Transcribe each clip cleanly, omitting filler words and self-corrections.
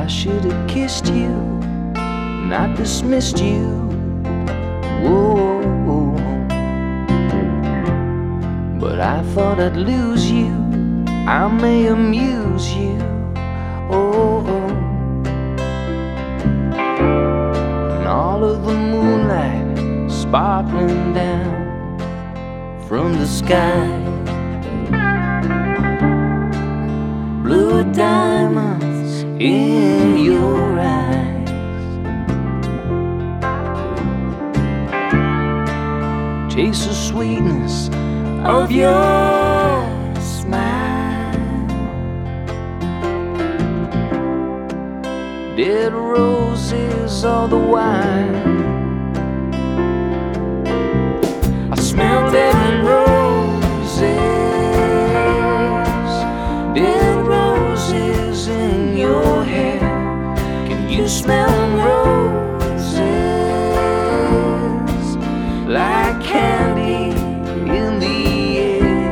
should have kissed you, not dismissed you. Whoa, but I thought I'd lose you. I may amuse you. Oh, and all of the moonlight sparkling down from the sky, blue diamonds in your eyes, taste the sweetness of your smile, dead roses all the while. I smell dead roses, dead roses in your hair. Can you smell roses like candy in the air?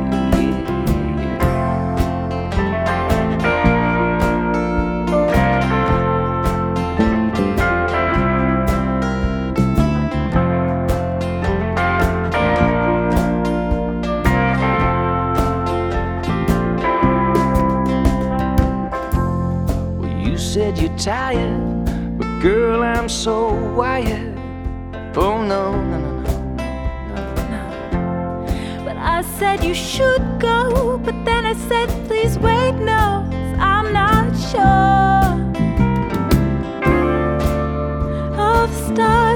Well, you said you're tired, but girl, I'm so wired. Oh no, no, no, no. I said you should go, but then I said please wait, no, 'cause I'm not sure of stars.